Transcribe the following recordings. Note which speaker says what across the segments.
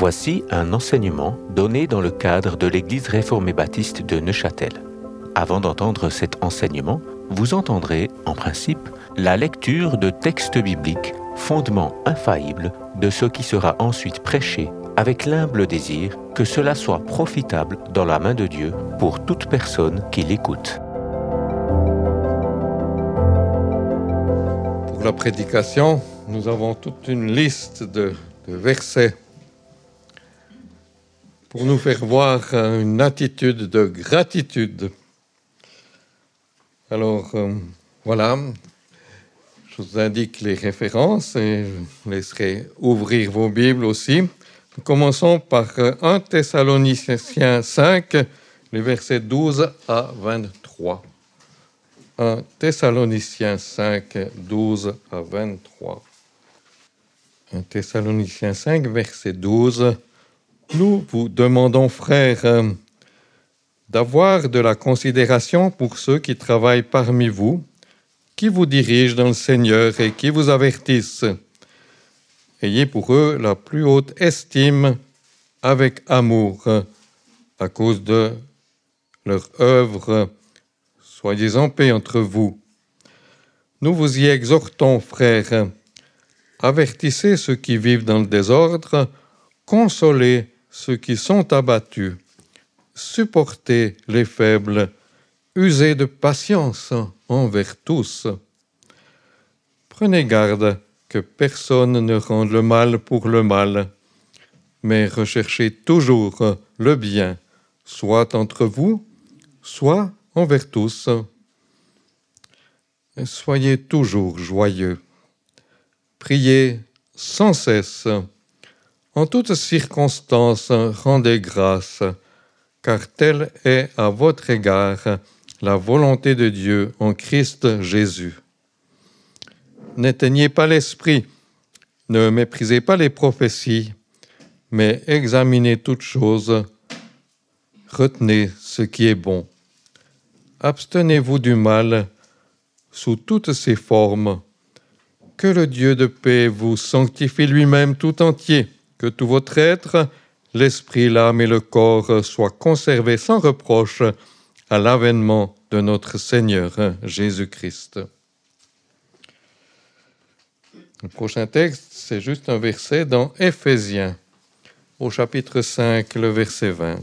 Speaker 1: Voici un enseignement donné dans le cadre de l'Église réformée baptiste de Neuchâtel. Avant d'entendre cet enseignement, vous entendrez, en principe, la lecture de textes bibliques, fondement infaillible de ce qui sera ensuite prêché, avec l'humble désir que cela soit profitable dans la main de Dieu pour toute personne qui l'écoute.
Speaker 2: Pour la prédication, nous avons toute une liste de versets pour nous faire voir une attitude de gratitude. Alors, voilà, je vous indique les références et je vous laisserai ouvrir vos Bibles aussi. Nous commençons par 1 Thessaloniciens 5, les versets 12 à 23. 1 Thessaloniciens 5, 12 à 23. 1 Thessaloniciens 5, verset 12. Nous vous demandons, frères, d'avoir de la considération pour ceux qui travaillent parmi vous, qui vous dirigent dans le Seigneur et qui vous avertissent. Ayez pour eux la plus haute estime avec amour à cause de leur œuvre. Soyez en paix entre vous. Nous vous y exhortons, frères. Avertissez ceux qui vivent dans le désordre, consolez ceux qui sont abattus, supportez les faibles, usez de patience envers tous. Prenez garde que personne ne rende le mal pour le mal, mais recherchez toujours le bien, soit entre vous, soit envers tous. Et soyez toujours joyeux. Priez sans cesse. En toutes circonstances, rendez grâce, car telle est à votre égard la volonté de Dieu en Christ Jésus. N'éteignez pas l'esprit, ne méprisez pas les prophéties, mais examinez toutes choses, retenez ce qui est bon. Abstenez-vous du mal sous toutes ses formes. Que le Dieu de paix vous sanctifie lui-même tout entier, que tout votre être, l'esprit, l'âme et le corps soient conservés sans reproche à l'avènement de notre Seigneur Jésus-Christ. Le prochain texte, c'est juste un verset dans Éphésiens, au chapitre 5, le verset 20.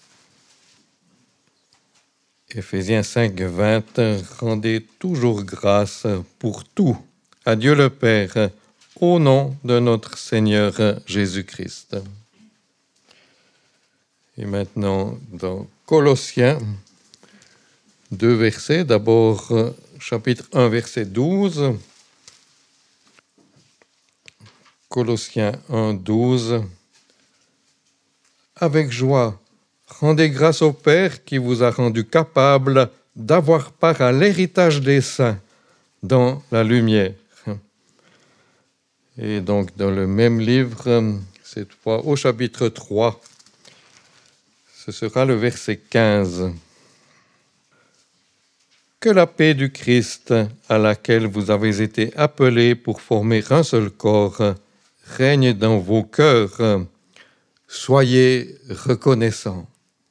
Speaker 2: Éphésiens 5, 20, rendez toujours grâce pour tout à Dieu le Père, au nom de notre Seigneur Jésus-Christ. Et maintenant, dans Colossiens, 2 versets. D'abord, chapitre 1, verset 12. Colossiens 1, 12. Avec joie, rendez grâce au Père qui vous a rendu capable d'avoir part à l'héritage des saints dans la lumière. Et donc, dans le même livre, cette fois au chapitre 3, ce sera le verset 15. Que la paix du Christ, à laquelle vous avez été appelés pour former un seul corps, règne dans vos cœurs. Soyez reconnaissants.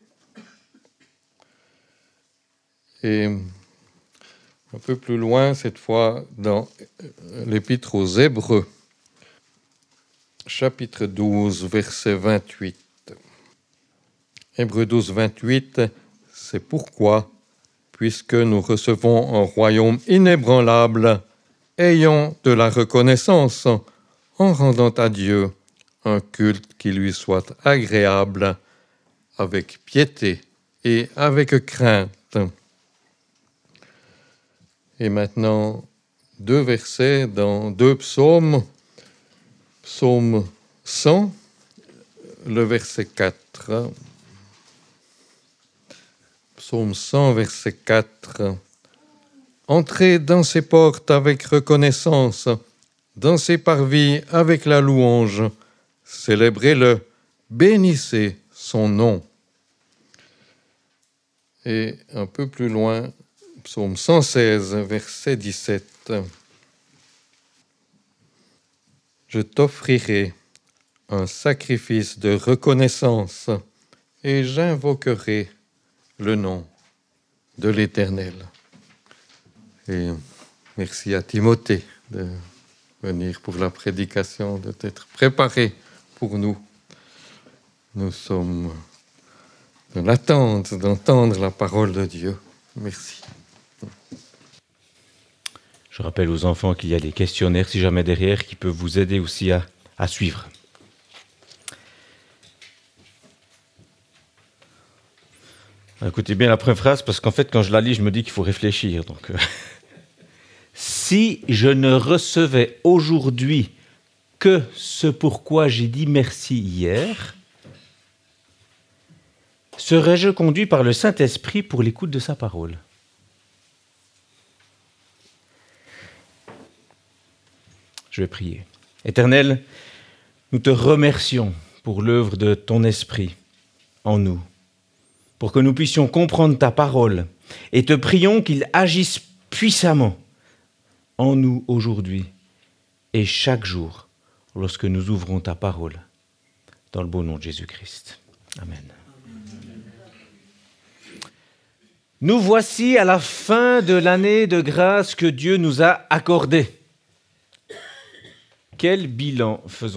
Speaker 2: Et un peu plus loin, cette fois, dans l'Épître aux Hébreux, chapitre 12, verset 28. Hébreux 12, 28, c'est pourquoi, puisque nous recevons un royaume inébranlable, ayons de la reconnaissance en rendant à Dieu un culte qui lui soit agréable, avec piété et avec crainte. Et maintenant, 2 versets dans 2 psaumes. Psaume 100, le verset 4. Psaume 100, verset 4. Entrez dans ses portes avec reconnaissance, dans ses parvis avec la louange. Célébrez-le, bénissez son nom. Et un peu plus loin, Psaume 116, verset 17. Je t'offrirai un sacrifice de reconnaissance et j'invoquerai le nom de l'Éternel. Et merci à Timothée de venir pour la prédication, d'être préparé pour nous. Nous sommes dans l'attente d'entendre la parole de Dieu. Merci.
Speaker 1: Je rappelle aux enfants qu'il y a des questionnaires, si jamais derrière, qui peuvent vous aider aussi à suivre. Écoutez bien la première phrase, parce qu'en fait, quand je la lis, je me dis qu'il faut réfléchir. Donc, si je ne recevais aujourd'hui que ce pourquoi j'ai dit merci hier, serais-je conduit par le Saint-Esprit pour l'écoute de sa parole ? Je vais prier. Éternel, nous te remercions pour l'œuvre de ton Esprit en nous, pour que nous puissions comprendre ta parole, et te prions qu'il agisse puissamment en nous aujourd'hui et chaque jour lorsque nous ouvrons ta parole, dans le beau nom de Jésus-Christ. Amen. Nous voici à la fin de l'année de grâce que Dieu nous a accordée. Quel bilan faisons-nous ?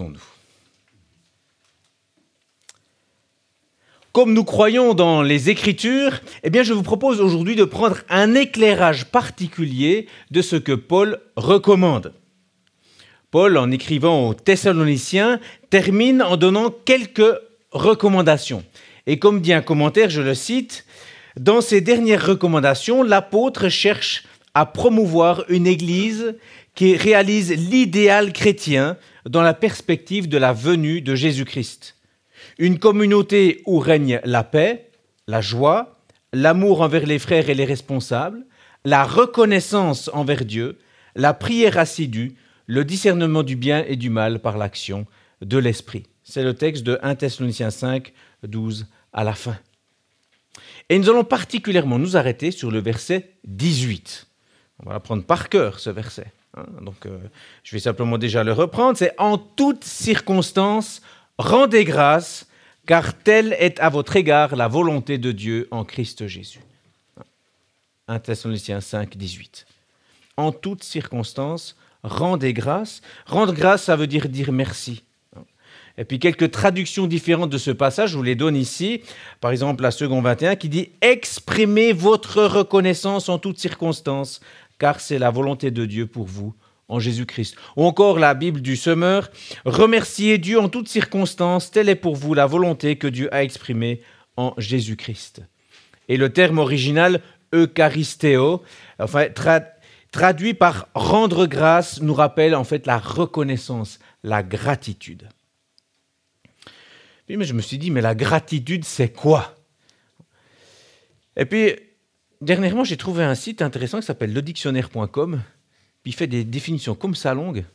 Speaker 1: Comme nous croyons dans les Écritures, je vous propose aujourd'hui de prendre un éclairage particulier de ce que Paul recommande. Paul, en écrivant aux Thessaloniciens, termine en donnant quelques recommandations. Et comme dit un commentaire, je le cite, « Dans ces dernières recommandations, l'apôtre cherche à promouvoir une Église qui réalise l'idéal chrétien dans la perspective de la venue de Jésus-Christ. Une communauté où règne la paix, la joie, l'amour envers les frères et les responsables, la reconnaissance envers Dieu, la prière assidue, le discernement du bien et du mal par l'action de l'Esprit. » C'est le texte de 1 Thessaloniciens 5, 12 à la fin. Et nous allons particulièrement nous arrêter sur le verset 18. On va l'apprendre par cœur, ce verset. Donc, je vais simplement déjà le reprendre. C'est « En toutes circonstances, rendez grâce, car telle est à votre égard la volonté de Dieu en Christ Jésus. » 1 Thessaloniciens 5, 18. « En toutes circonstances, rendez grâce. » Rendre grâce, ça veut dire merci. Et puis quelques traductions différentes de ce passage, je vous les donne ici. Par exemple, la seconde 21 qui dit « Exprimez votre reconnaissance en toutes circonstances, car c'est la volonté de Dieu pour vous en Jésus-Christ. » Ou encore la Bible du Semeur « Remerciez Dieu en toutes circonstances, telle est pour vous la volonté que Dieu a exprimée en Jésus-Christ. » Et le terme original « eucharistéo », traduit par « rendre grâce », nous rappelle en fait la reconnaissance, la gratitude. Puis, mais je me suis dit, mais la gratitude, c'est quoi ? Et puis, dernièrement, j'ai trouvé un site intéressant qui s'appelle ledictionnaire.com. Puis il fait des définitions comme ça longues.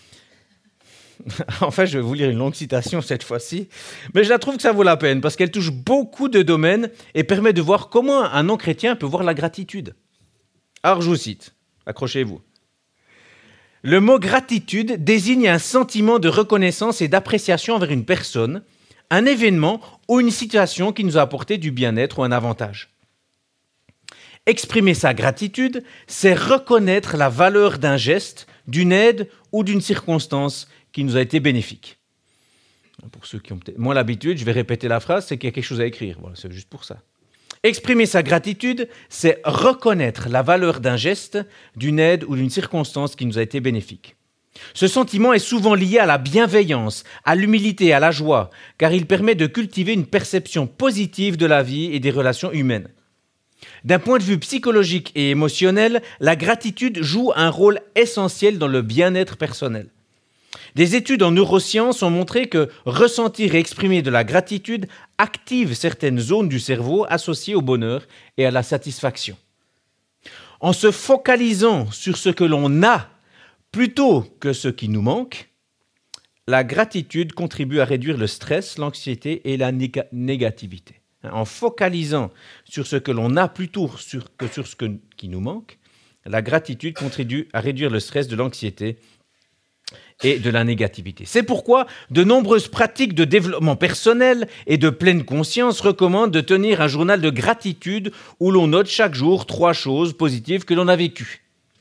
Speaker 1: Enfin, je vais vous lire une longue citation cette fois-ci. Mais je la trouve que ça vaut la peine parce qu'elle touche beaucoup de domaines et permet de voir comment un non-chrétien peut voir la gratitude. Alors, je vous cite. Accrochez-vous. Le mot gratitude désigne un sentiment de reconnaissance et d'appréciation envers une personne, un événement ou une situation qui nous a apporté du bien-être ou un avantage. Exprimer sa gratitude, c'est reconnaître la valeur d'un geste, d'une aide ou d'une circonstance qui nous a été bénéfique. Pour ceux qui ont peut-être moins l'habitude, je vais répéter la phrase, c'est qu'il y a quelque chose à écrire. Voilà, c'est juste pour ça. Exprimer sa gratitude, c'est reconnaître la valeur d'un geste, d'une aide ou d'une circonstance qui nous a été bénéfique. Ce sentiment est souvent lié à la bienveillance, à l'humilité, à la joie, car il permet de cultiver une perception positive de la vie et des relations humaines. D'un point de vue psychologique et émotionnel, la gratitude joue un rôle essentiel dans le bien-être personnel. Des études en neurosciences ont montré que ressentir et exprimer de la gratitude active certaines zones du cerveau associées au bonheur et à la satisfaction. En se focalisant sur ce que l'on a plutôt que ce qui nous manque, la gratitude contribue à réduire le stress, l'anxiété et la négativité. En focalisant sur ce que l'on a plutôt que sur ce qui nous manque, la gratitude contribue à réduire le stress, de l'anxiété
Speaker 3: et de la négativité. C'est pourquoi de nombreuses pratiques de développement personnel et de pleine conscience recommandent de tenir un journal de gratitude où l'on note chaque jour 3 choses positives que l'on a vécues.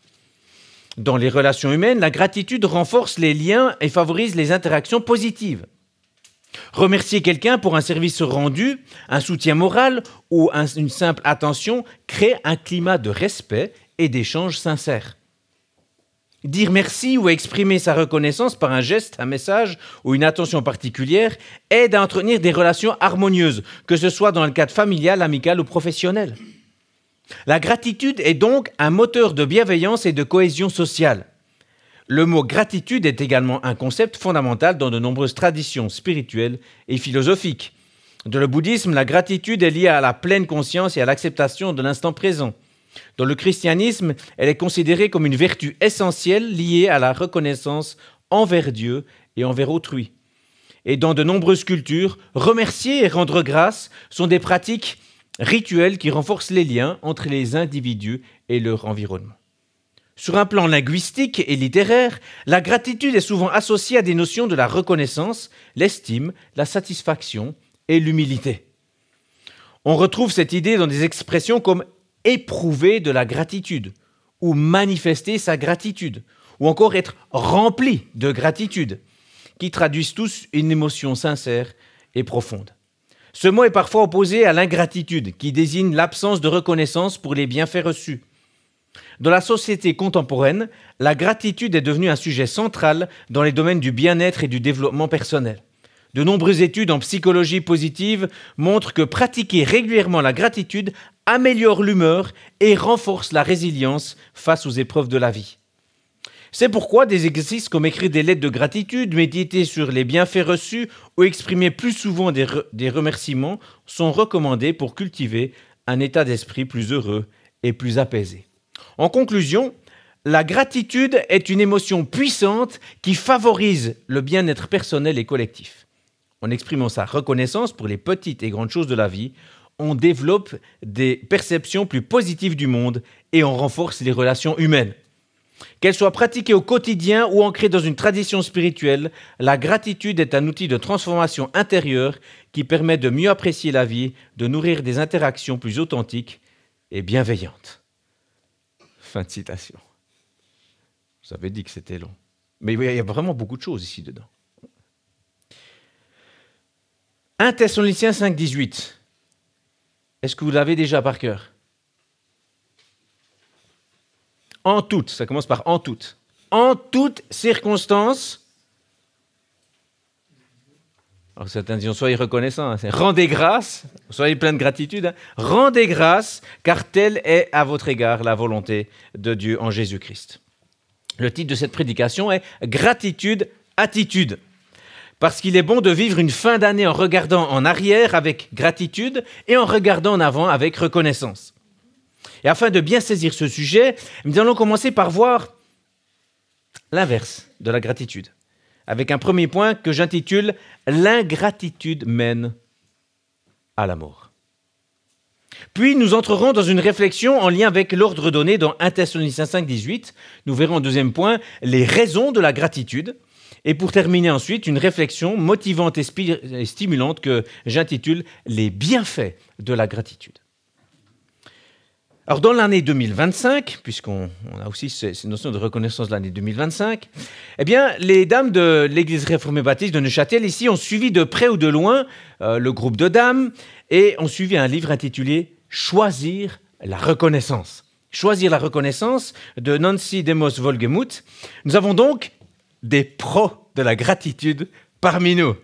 Speaker 3: Dans les relations humaines, la gratitude renforce les liens et favorise les interactions positives. Remercier quelqu'un pour un service rendu, un soutien moral ou une simple attention crée un climat de respect et d'échange sincère. Dire merci ou exprimer sa reconnaissance par un geste, un message ou une attention particulière aide à entretenir des relations harmonieuses, que ce soit dans le cadre familial, amical ou professionnel. La gratitude est donc un moteur de bienveillance et de cohésion sociale. Le mot gratitude est également un concept fondamental dans de nombreuses traditions spirituelles et philosophiques. Dans le bouddhisme, la gratitude est liée à la pleine conscience et à l'acceptation de l'instant présent. Dans le christianisme, elle est considérée comme une vertu essentielle liée à la reconnaissance envers Dieu et envers autrui. Et dans de nombreuses cultures, remercier et rendre grâce sont des pratiques rituelles qui renforcent les liens entre les individus et leur environnement. Sur un plan linguistique et littéraire, la gratitude est souvent associée à des notions de la reconnaissance, l'estime, la satisfaction et l'humilité. On retrouve cette idée dans des expressions comme éprouver de la gratitude ou manifester sa gratitude ou encore être rempli de gratitude, qui traduisent tous une émotion sincère et profonde. Ce mot est parfois opposé à l'ingratitude, qui désigne l'absence de reconnaissance pour les bienfaits reçus. Dans la société contemporaine, la gratitude est devenue un sujet central dans les domaines du bien-être et du développement personnel. De nombreuses études en psychologie positive montrent que pratiquer régulièrement la gratitude améliore l'humeur et renforce la résilience face aux épreuves de la vie. C'est pourquoi des exercices comme écrire des lettres de gratitude, méditer sur les bienfaits reçus ou exprimer plus souvent des remerciements sont recommandés pour cultiver un état d'esprit plus heureux et plus apaisé. En conclusion, la gratitude est une émotion puissante qui favorise le bien-être personnel et collectif. En exprimant sa reconnaissance pour les petites et grandes choses de la vie, on développe des perceptions plus positives du monde et on renforce les relations humaines. Qu'elle soit pratiquée au quotidien ou ancrée dans une tradition spirituelle, la gratitude est un outil de transformation intérieure qui permet de mieux apprécier la vie, de nourrir des interactions plus authentiques et bienveillantes. Fin de citation. Je vous avais dit que c'était long. Mais il y a vraiment beaucoup de choses ici dedans. 1 Thessaloniciens 5, 18. Est-ce que vous l'avez déjà par cœur? En toute, ça commence par en toute. En toute circonstance. Alors certains disent, soyez reconnaissants, hein, rendez grâce, soyez plein de gratitude, hein, rendez grâce, car telle est à votre égard la volonté de Dieu en Jésus-Christ. Le titre de cette prédication est « Gratitude, attitude ». Parce qu'il est bon de vivre une fin d'année en regardant en arrière avec gratitude et en regardant en avant avec reconnaissance. Et afin de bien saisir ce sujet, nous allons commencer par voir l'inverse de la gratitude, avec un premier point que j'intitule « L'ingratitude mène à la mort ». Puis nous entrerons dans une réflexion en lien avec l'ordre donné dans 1 Thessaloniciens 5, 18. Nous verrons en deuxième point les raisons de la gratitude. Et pour terminer ensuite, une réflexion motivante et stimulante que j'intitule « Les bienfaits de la gratitude ». Alors dans l'année 2025, puisqu'on a aussi ces notions de reconnaissance de l'année 2025, eh bien, les dames de l'Église réformée baptiste de Neuchâtel ici ont suivi de près ou de loin le groupe de dames et ont suivi un livre intitulé « Choisir la reconnaissance ». Choisir la reconnaissance de Nancy Demos Wolgemuth. Nous avons donc des pros de la gratitude parmi nous.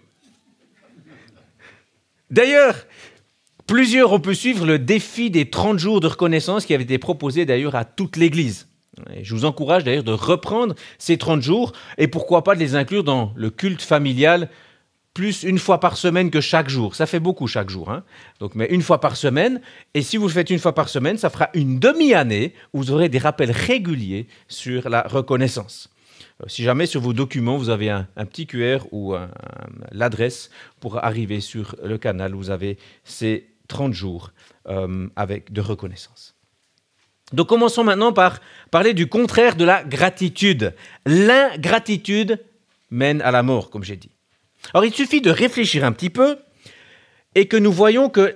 Speaker 3: D'ailleurs, plusieurs ont pu suivre le défi des 30 jours de reconnaissance qui avait été proposé d'ailleurs à toute l'Église. Et je vous encourage d'ailleurs de reprendre ces 30 jours et pourquoi pas de les inclure dans le culte familial plus une fois par semaine que chaque jour. Ça fait beaucoup chaque jour, hein. Donc, mais une fois par semaine. Et si vous le faites une fois par semaine, ça fera une demi-année où vous aurez des rappels réguliers sur la reconnaissance. Si jamais sur vos documents, vous avez un petit QR ou l'adresse pour arriver sur le canal, vous avez ces 30 jours de reconnaissance. Donc commençons maintenant par parler du contraire de la gratitude. L'ingratitude mène à la mort, comme j'ai dit. Alors il suffit de réfléchir un petit peu et que nous voyons que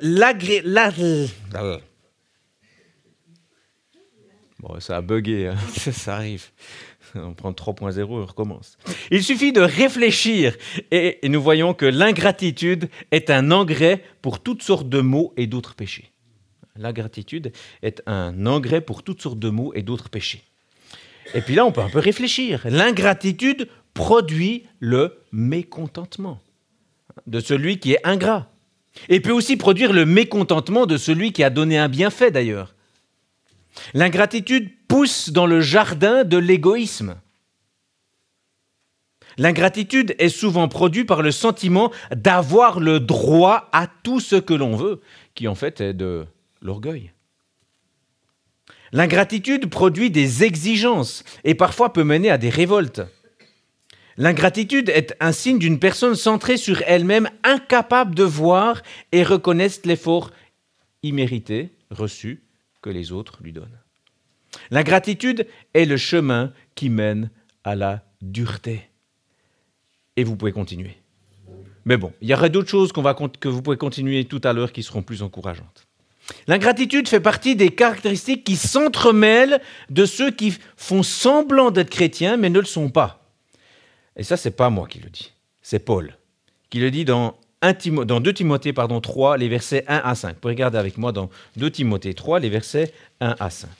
Speaker 3: Bon, ça a bugué, hein. Ça arrive. On prend 3.0 et on recommence. Il suffit de réfléchir et nous voyons que l'ingratitude est un engrais pour toutes sortes de maux et d'autres péchés. L'ingratitude est un engrais pour toutes sortes de maux et d'autres péchés. Et puis là, on peut un peu réfléchir. L'ingratitude produit le mécontentement de celui qui est ingrat. Et peut aussi produire le mécontentement de celui qui a donné un bienfait d'ailleurs. L'ingratitude pousse dans le jardin de l'égoïsme. L'ingratitude est souvent produite par le sentiment d'avoir le droit à tout ce que l'on veut, qui en fait est de l'orgueil. L'ingratitude produit des exigences et parfois peut mener à des révoltes. L'ingratitude est un signe d'une personne centrée sur elle-même, incapable de voir et reconnaître l'effort immérité, reçu, que les autres lui donnent. L'ingratitude est le chemin qui mène à la dureté. Et vous pouvez continuer. Mais bon, il y aurait d'autres choses que vous pouvez continuer tout à l'heure qui seront plus encourageantes. L'ingratitude fait partie des caractéristiques qui s'entremêlent de ceux qui font semblant d'être chrétiens mais ne le sont pas. Et ça, ce n'est pas moi qui le dis, c'est Paul qui le dit dans 2 Timothée 3, les versets 1 à 5. Vous pouvez regarder avec moi dans 2 Timothée 3, les versets 1 à 5.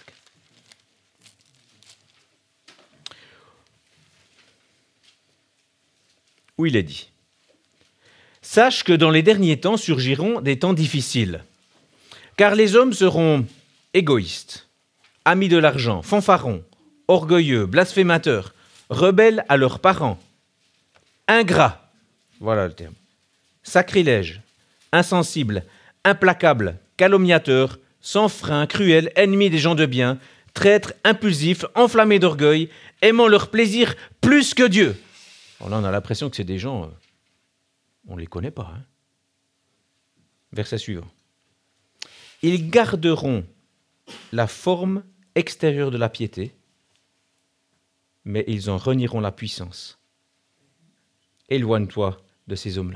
Speaker 3: Où il est dit « Sache que dans les derniers temps surgiront des temps difficiles, car les hommes seront égoïstes, amis de l'argent, fanfarons, orgueilleux, blasphémateurs, rebelles à leurs parents, ingrats, voilà le terme, sacrilèges, insensibles, implacables, calomniateurs, sans frein, cruels, ennemis des gens de bien, traîtres, impulsifs, enflammés d'orgueil, aimant leur plaisir plus que Dieu. » Alors là, on a l'impression que c'est des gens, on ne les connaît pas. Hein. Verset suivant. « Ils garderont la forme extérieure de la piété, mais ils en renieront la puissance. Éloigne-toi de ces hommes-là. »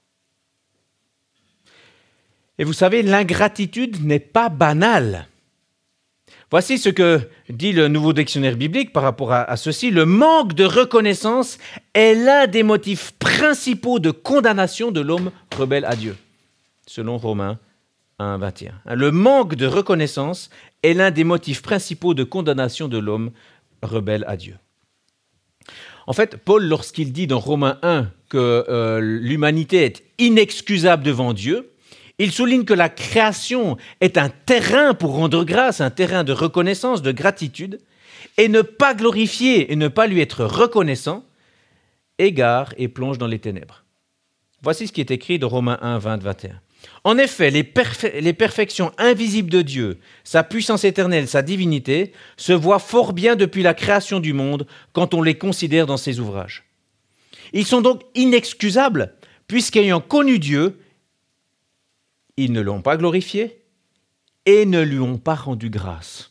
Speaker 3: Et vous savez, l'ingratitude n'est pas banale. Voici ce que dit le Nouveau Dictionnaire biblique par rapport à ceci. Le manque de reconnaissance est l'un des motifs principaux de condamnation de l'homme rebelle à Dieu, selon Romains 1, 21. Le manque de reconnaissance est l'un des motifs principaux de condamnation de l'homme rebelle à Dieu. En fait, Paul, lorsqu'il dit dans Romains 1 que l'humanité est inexcusable devant Dieu, il souligne que la création est un terrain pour rendre grâce, un terrain de reconnaissance, de gratitude, et ne pas glorifier et ne pas lui être reconnaissant, égare et plonge dans les ténèbres. Voici ce qui est écrit dans Romains 1, 20, 21. En effet, les perfections invisibles de Dieu, sa puissance éternelle, sa divinité, se voient fort bien depuis la création du monde quand on les considère dans ses ouvrages. Ils sont donc inexcusables, puisqu'ayant connu Dieu, ils ne l'ont pas glorifié et ne lui ont pas rendu grâce.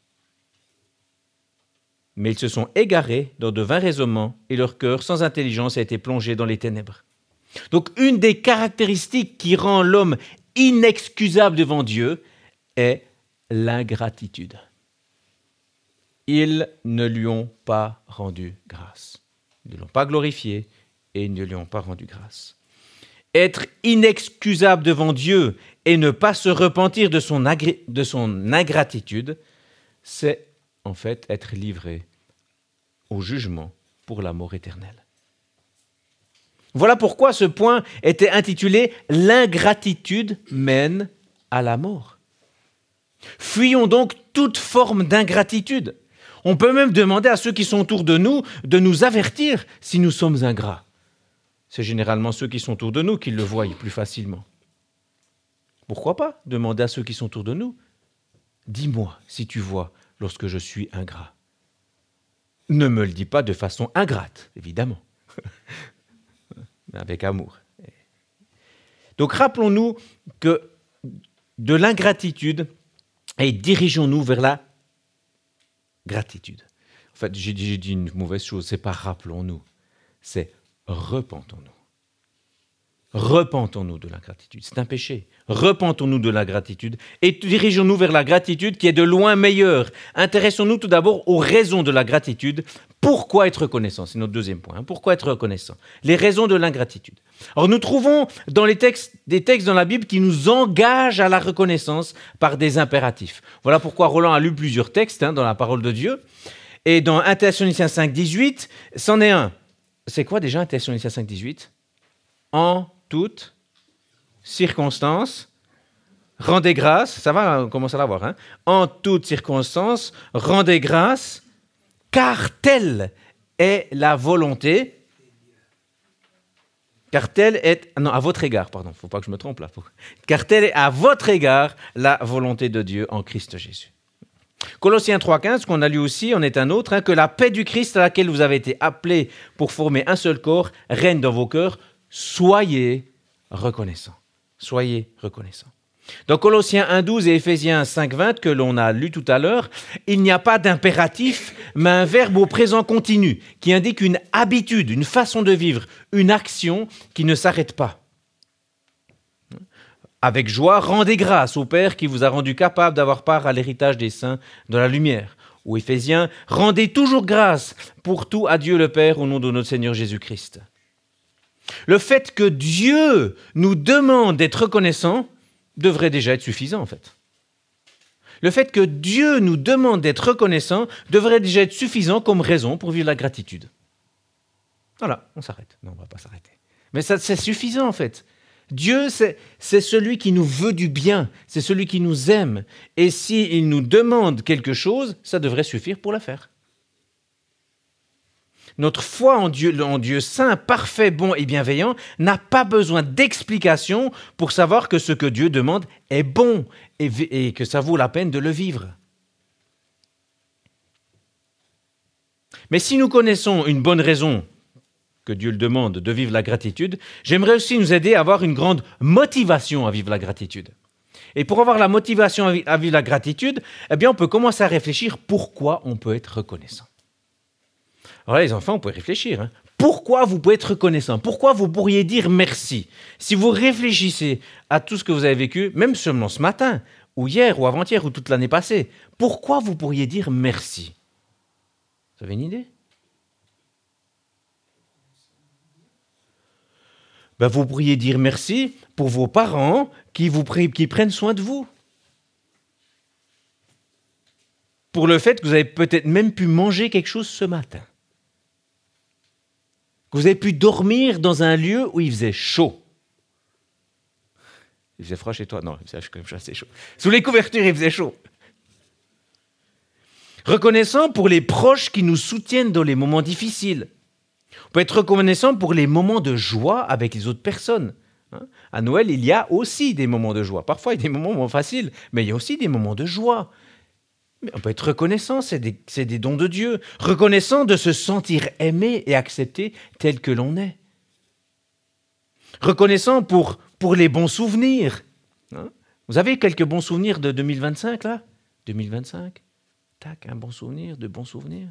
Speaker 3: Mais ils se sont égarés dans de vains raisonnements et leur cœur, sans intelligence, a été plongé dans les ténèbres. Donc, une des caractéristiques qui rend l'homme inexcusable devant Dieu est l'ingratitude. Ils ne lui ont pas rendu grâce. Ils ne l'ont pas glorifié et ils ne lui ont pas rendu grâce. Être inexcusable devant Dieu et ne pas se repentir de son ingratitude, c'est en fait être livré au jugement pour la mort éternelle. Voilà pourquoi ce point était intitulé « L'ingratitude mène à la mort ». Fuyons donc toute forme d'ingratitude. On peut même demander à ceux qui sont autour de nous avertir si nous sommes ingrats. C'est généralement ceux qui sont autour de nous qui le voient plus facilement. Pourquoi pas demander à ceux qui sont autour de nous ? Dis-moi si tu vois lorsque je suis ingrat. Ne me le dis pas de façon ingrate, évidemment, mais avec amour. Donc rappelons-nous que de l'ingratitude et dirigeons-nous vers la Gratitude. En fait, j'ai dit une mauvaise chose, c'est pas rappelons-nous, c'est repentons-nous. Repentons-nous de l'ingratitude. C'est un péché. Repentons-nous de l'ingratitude et dirigeons-nous vers la gratitude qui est de loin meilleure. Intéressons-nous tout d'abord aux raisons de la gratitude. Pourquoi être reconnaissant? C'est notre deuxième point. Pourquoi être reconnaissant? Les raisons de l'ingratitude. Alors nous trouvons dans les textes, des textes dans la Bible qui nous engagent à la reconnaissance par des impératifs. Voilà pourquoi Roland a lu plusieurs textes dans la parole de Dieu. Et dans 1 Thessaloniciens 5, 18, c'en est un. C'est quoi déjà 1 Thessaloniciens 5, 18? En toute circonstance, rendez grâce, ça va, on commence à l'avoir, hein? En toute circonstance, rendez grâce, car telle est la volonté, à votre égard, pardon, il ne faut pas que je me trompe là, car telle est à votre égard la volonté de Dieu en Christ Jésus. Colossiens 3,15, qu'on a lu aussi, en est un autre, que la paix du Christ à laquelle vous avez été appelés pour former un seul corps règne dans vos cœurs. Soyez reconnaissants. Soyez reconnaissants. Dans Colossiens 1,12 et Éphésiens 5,20, que l'on a lu tout à l'heure, il n'y a pas d'impératif, mais un verbe au présent continu qui indique une habitude, une façon de vivre, une action qui ne s'arrête pas. Avec joie, rendez grâce au Père qui vous a rendu capable d'avoir part à l'héritage des saints de la lumière. Ou Éphésiens, rendez toujours grâce pour tout à Dieu le Père au nom de notre Seigneur Jésus-Christ. Le fait que Dieu nous demande d'être reconnaissants devrait déjà être suffisant en fait. Le fait que Dieu nous demande d'être reconnaissants devrait déjà être suffisant comme raison pour vivre la gratitude. Voilà, on s'arrête. Non, on ne va pas s'arrêter. Mais ça, c'est suffisant en fait. Dieu, c'est celui qui nous veut du bien, c'est celui qui nous aime. Et s'il nous demande quelque chose, ça devrait suffire pour la faire. Notre foi en Dieu saint, parfait, bon et bienveillant n'a pas besoin d'explication pour savoir que ce que Dieu demande est bon et que ça vaut la peine de le vivre. Mais si nous connaissons une bonne raison que Dieu le demande de vivre la gratitude, j'aimerais aussi nous aider à avoir une grande motivation à vivre la gratitude. Et pour avoir la motivation à vivre la gratitude, eh bien, on peut commencer à réfléchir pourquoi on peut être reconnaissant. Alors là, les enfants, vous pouvez réfléchir. Pourquoi vous pouvez être reconnaissant? Pourquoi vous pourriez dire merci? Si vous réfléchissez à tout ce que vous avez vécu, même seulement ce matin, ou hier, ou avant-hier, ou toute l'année passée, pourquoi vous pourriez dire merci? Vous avez une idée? Vous pourriez dire merci pour vos parents qui prennent soin de vous. Pour le fait que vous avez peut-être même pu manger quelque chose ce matin. Que vous avez pu dormir dans un lieu où il faisait chaud. Il faisait froid chez toi? Non, il faisait quand même assez chaud. Sous les couvertures, il faisait chaud. Reconnaissant pour les proches qui nous soutiennent dans les moments difficiles. On peut être reconnaissant pour les moments de joie avec les autres personnes. À Noël, il y a aussi des moments de joie. Parfois, il y a des moments faciles, mais il y a aussi des moments de joie. Mais on peut être reconnaissant, c'est des dons de Dieu. Reconnaissant de se sentir aimé et accepté tel que l'on est. Reconnaissant pour les bons souvenirs. Vous avez quelques bons souvenirs de 2025, là? 2025? Tac, un bon souvenir, de bons souvenirs.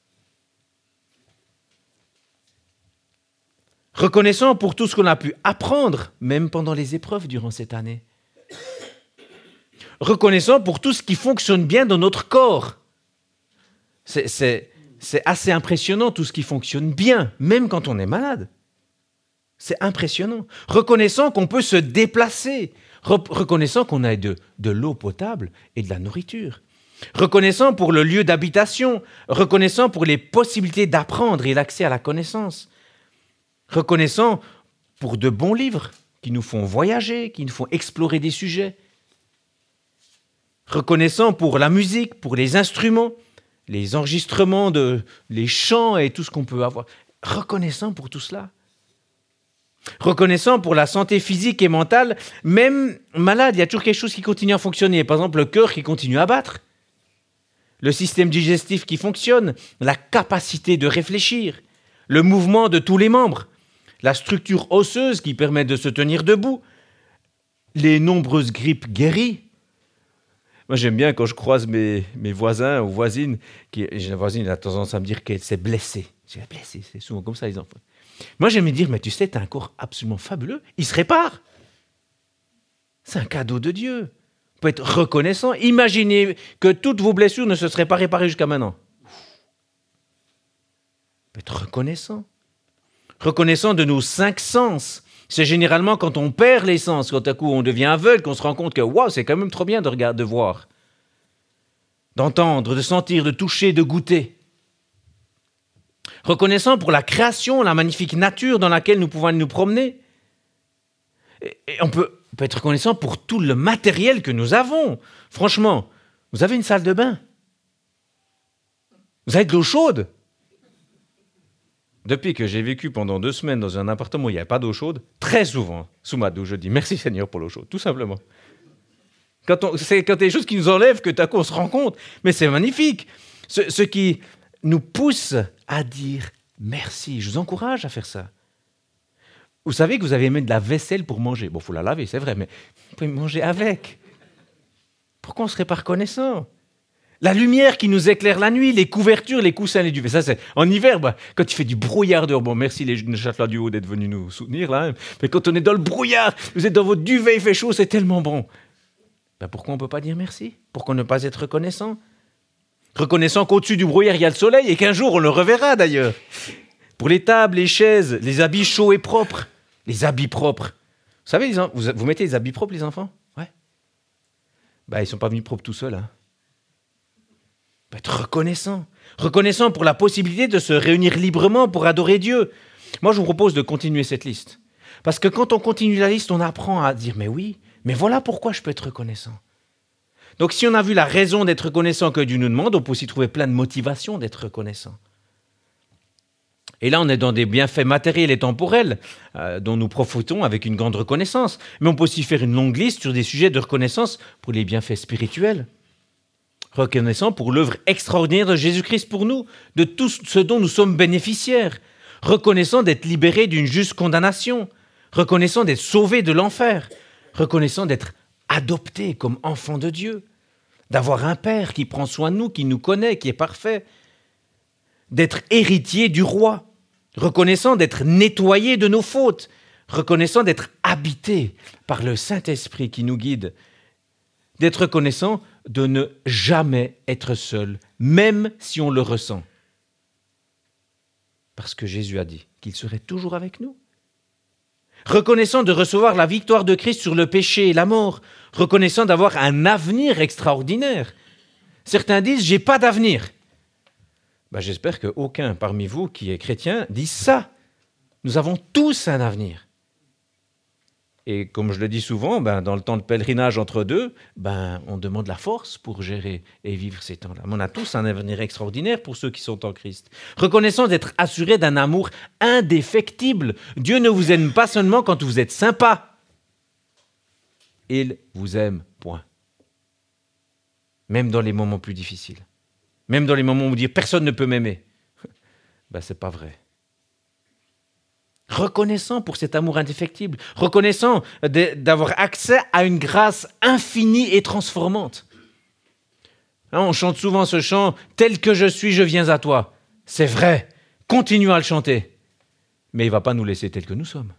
Speaker 3: Reconnaissant pour tout ce qu'on a pu apprendre, même pendant les épreuves durant cette année. Reconnaissant pour tout ce qui fonctionne bien dans notre corps. C'est assez impressionnant tout ce qui fonctionne bien, même quand on est malade. C'est impressionnant. Reconnaissant qu'on peut se déplacer. Reconnaissant qu'on a de l'eau potable et de la nourriture. Reconnaissant pour le lieu d'habitation. Reconnaissant pour les possibilités d'apprendre et l'accès à la connaissance. Reconnaissant pour de bons livres qui nous font voyager, qui nous font explorer des sujets. Reconnaissant pour la musique, pour les instruments, les enregistrements, les chants et tout ce qu'on peut avoir. Reconnaissant pour tout cela. Reconnaissant pour la santé physique et mentale, même malade, il y a toujours quelque chose qui continue à fonctionner. Par exemple, le cœur qui continue à battre, le système digestif qui fonctionne, la capacité de réfléchir, le mouvement de tous les membres, la structure osseuse qui permet de se tenir debout, les nombreuses grippes guéries, Moi, j'aime bien quand je croise mes voisins ou voisines. J'ai une voisine qui a tendance à me dire qu'elle s'est blessée. Je dis, blessée, c'est souvent comme ça, les enfants. Moi, j'aime me dire, mais tu sais, tu as un corps absolument fabuleux. Il se répare. C'est un cadeau de Dieu. On peut être reconnaissant. Imaginez que toutes vos blessures ne se seraient pas réparées jusqu'à maintenant. On peut être reconnaissant. Reconnaissant de nos 5 sens. C'est généralement quand on perd les sens, quand à coup on devient aveugle, qu'on se rend compte que wow, c'est quand même trop bien de regarder, de voir, d'entendre, de sentir, de toucher, de goûter. Reconnaissant pour la création, la magnifique nature dans laquelle nous pouvons nous promener. Et on peut être reconnaissant pour tout le matériel que nous avons. Franchement, vous avez une salle de bain. Vous avez de l'eau chaude. Depuis que j'ai vécu pendant 2 semaines dans un appartement où il n'y avait pas d'eau chaude, très souvent, sous ma douche, je dis merci Seigneur pour l'eau chaude, tout simplement. C'est quand il y a des choses qui nous enlèvent que tout à coup on se rend compte. Mais c'est magnifique. Ce qui nous pousse à dire merci. Je vous encourage à faire ça. Vous savez que vous avez même de la vaisselle pour manger. Bon, il faut la laver, c'est vrai, mais vous pouvez manger avec. Pourquoi on ne serait pas reconnaissant ? La lumière qui nous éclaire la nuit, les couvertures, les coussins, les duvets. Ça, c'est en hiver, quand il fait du brouillard dehors. Bon, merci les Châtelois du Haut d'être venus nous soutenir, là. Hein. Mais quand on est dans le brouillard, vous êtes dans votre duvet, il fait chaud, c'est tellement bon. Pourquoi on ne peut pas dire merci ? Pourquoi ne pas être reconnaissant ? Reconnaissant qu'au-dessus du brouillard, il y a le soleil et qu'un jour, on le reverra d'ailleurs. Pour les tables, les chaises, les habits chauds et propres. Les habits propres. Vous savez, vous mettez les habits propres, les enfants ? Ouais. Ils ne sont pas venus propres tout seuls, hein. Être reconnaissant. Reconnaissant pour la possibilité de se réunir librement pour adorer Dieu. Moi, je vous propose de continuer cette liste. Parce que quand on continue la liste, on apprend à dire « mais oui, mais voilà pourquoi je peux être reconnaissant ». Donc si on a vu la raison d'être reconnaissant que Dieu nous demande, on peut aussi trouver plein de motivations d'être reconnaissant. Et là, on est dans des bienfaits matériels et temporels dont nous profitons avec une grande reconnaissance. Mais on peut aussi faire une longue liste sur des sujets de reconnaissance pour les bienfaits spirituels. Reconnaissant pour l'œuvre extraordinaire de Jésus-Christ pour nous, de tout ce dont nous sommes bénéficiaires. Reconnaissant d'être libérés d'une juste condamnation. Reconnaissant d'être sauvés de l'enfer. Reconnaissant d'être adoptés comme enfants de Dieu. D'avoir un Père qui prend soin de nous, qui nous connaît, qui est parfait. D'être héritiers du roi. Reconnaissant d'être nettoyés de nos fautes. Reconnaissant d'être habités par le Saint-Esprit qui nous guide. D'être reconnaissant de ne jamais être seul, même si on le ressent. Parce que Jésus a dit qu'il serait toujours avec nous. Reconnaissant de recevoir la victoire de Christ sur le péché et la mort. Reconnaissant d'avoir un avenir extraordinaire. Certains disent « j'ai pas d'avenir ». J'espère qu'aucun parmi vous qui est chrétien dise ça. Nous avons tous un avenir. Et comme je le dis souvent, dans le temps de pèlerinage entre deux, on demande la force pour gérer et vivre ces temps-là. Mais on a tous un avenir extraordinaire pour ceux qui sont en Christ. Reconnaissant d'être assuré d'un amour indéfectible. Dieu ne vous aime pas seulement quand vous êtes sympa. Il vous aime, point. Même dans les moments plus difficiles. Même dans les moments où vous dites « personne ne peut m'aimer ». C'est pas vrai. Reconnaissant pour cet amour indéfectible, reconnaissant d'avoir accès à une grâce infinie et transformante. On chante souvent ce chant « Tel que je suis, je viens à toi ». C'est vrai, continuons à le chanter. Mais il ne va pas nous laisser tels que nous sommes.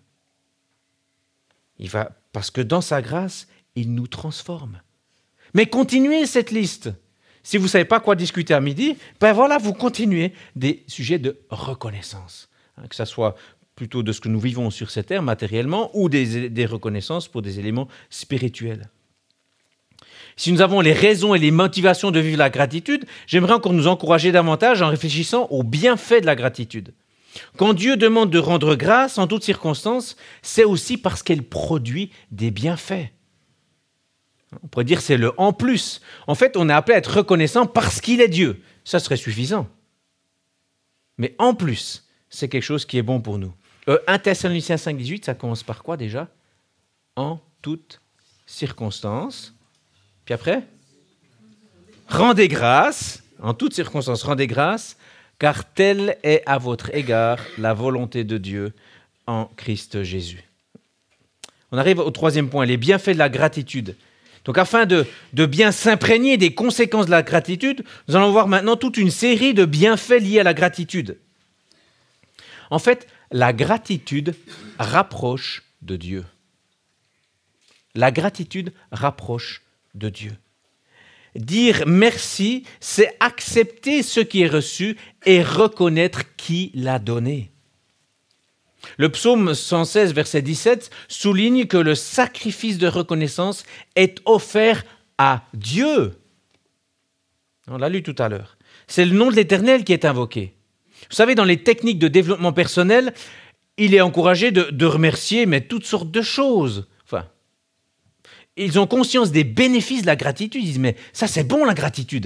Speaker 3: Parce que dans sa grâce, il nous transforme. Mais continuez cette liste. Si vous ne savez pas quoi discuter à midi, vous continuez des sujets de reconnaissance. Que ce soit plutôt de ce que nous vivons sur cette terre matériellement ou des reconnaissances pour des éléments spirituels. Si nous avons les raisons et les motivations de vivre la gratitude, j'aimerais encore nous encourager davantage en réfléchissant aux bienfaits de la gratitude. Quand Dieu demande de rendre grâce en toutes circonstances, c'est aussi parce qu'elle produit des bienfaits. On pourrait dire que c'est le « en plus ». En fait, on est appelé à être reconnaissant parce qu'il est Dieu. Ça serait suffisant. Mais en plus, c'est quelque chose qui est bon pour nous. 1 Thessaloniciens 5,18, ça commence par quoi déjà ? En toutes circonstances. Puis après ? Rendez grâce. En toutes circonstances, rendez grâce, car telle est à votre égard la volonté de Dieu en Christ Jésus. On arrive au 3e point, les bienfaits de la gratitude. Donc afin de bien s'imprégner des conséquences de la gratitude, nous allons voir maintenant toute une série de bienfaits liés à la gratitude. En fait, la gratitude rapproche de Dieu. La gratitude rapproche de Dieu. Dire merci, c'est accepter ce qui est reçu et reconnaître qui l'a donné. Le psaume 116, verset 17, souligne que le sacrifice de reconnaissance est offert à Dieu. On l'a lu tout à l'heure. C'est le nom de l'Éternel qui est invoqué. Vous savez, dans les techniques de développement personnel, il est encouragé de remercier, mais toutes sortes de choses. Enfin, ils ont conscience des bénéfices de la gratitude. Ils disent, mais ça c'est bon la gratitude.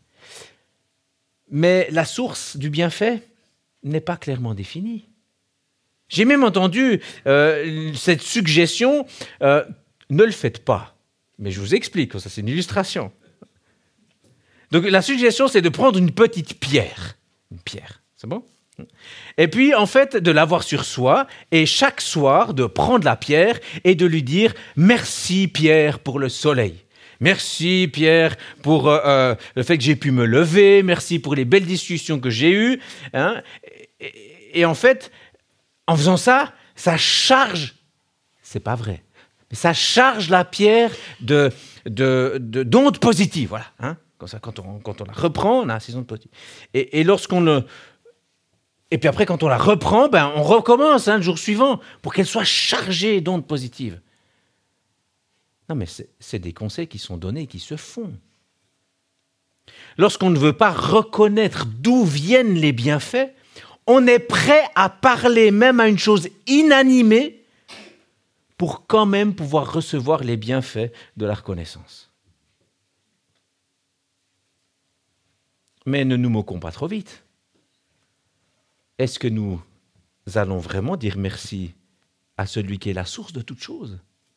Speaker 3: Mais la source du bienfait n'est pas clairement définie. J'ai même entendu cette suggestion, ne le faites pas. Mais je vous explique, ça c'est une illustration. Donc la suggestion c'est de prendre une petite pierre. Une pierre, c'est bon ? Et puis en fait de l'avoir sur soi et chaque soir de prendre la pierre et de lui dire « Merci Pierre pour le soleil ». Merci Pierre pour le fait que j'ai pu me lever. Merci pour les belles discussions que j'ai eues. Hein. Et en fait... En faisant ça, ça charge, c'est pas vrai, mais ça charge la pierre d'ondes positives. Voilà, hein. Comme ça, quand on la reprend, on a ces ondes positives. Et puis après, quand on la reprend, on recommence le jour suivant pour qu'elle soit chargée d'ondes positives. Non, mais c'est des conseils qui sont donnés et qui se font. Lorsqu'on ne veut pas reconnaître d'où viennent les bienfaits, on est prêt à parler même à une chose inanimée pour quand même pouvoir recevoir les bienfaits de la reconnaissance. Mais ne nous moquons pas trop vite. Est-ce que nous allons vraiment dire merci à celui qui est la source de toute chose ?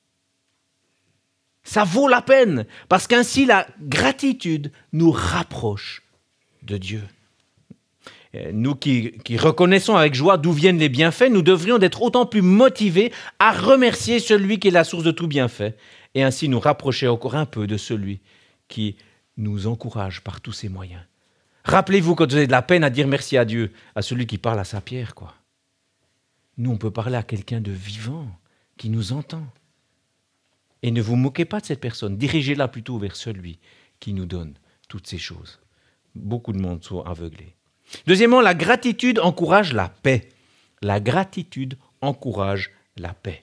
Speaker 3: Ça vaut la peine, parce qu'ainsi la gratitude nous rapproche de Dieu. Nous qui reconnaissons avec joie d'où viennent les bienfaits, nous devrions être autant plus motivés à remercier celui qui est la source de tout bienfait et ainsi nous rapprocher encore un peu de celui qui nous encourage par tous ses moyens. Rappelez-vous quand vous avez de la peine à dire merci à Dieu, à celui qui parle à sa pierre, quoi. Nous, on peut parler à quelqu'un de vivant qui nous entend. Et ne vous moquez pas de cette personne, dirigez-la plutôt vers celui qui nous donne toutes ces choses. Beaucoup de monde sont aveuglés. Deuxièmement, la gratitude encourage la paix. La gratitude encourage la paix.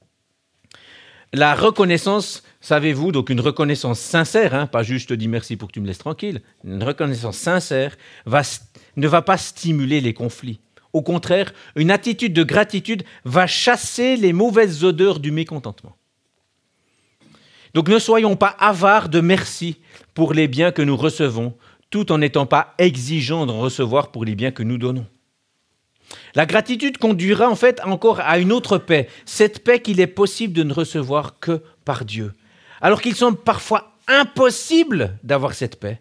Speaker 3: La reconnaissance, savez-vous, donc une reconnaissance sincère, pas juste dire merci pour que tu me laisses tranquille, une reconnaissance sincère ne va pas stimuler les conflits. Au contraire, une attitude de gratitude va chasser les mauvaises odeurs du mécontentement. Donc ne soyons pas avares de merci pour les biens que nous recevons, tout en n'étant pas exigeants d'en recevoir pour les biens que nous donnons. La gratitude conduira en fait encore à une autre paix, cette paix qu'il est possible de ne recevoir que par Dieu. Alors qu'il semble parfois impossible d'avoir cette paix.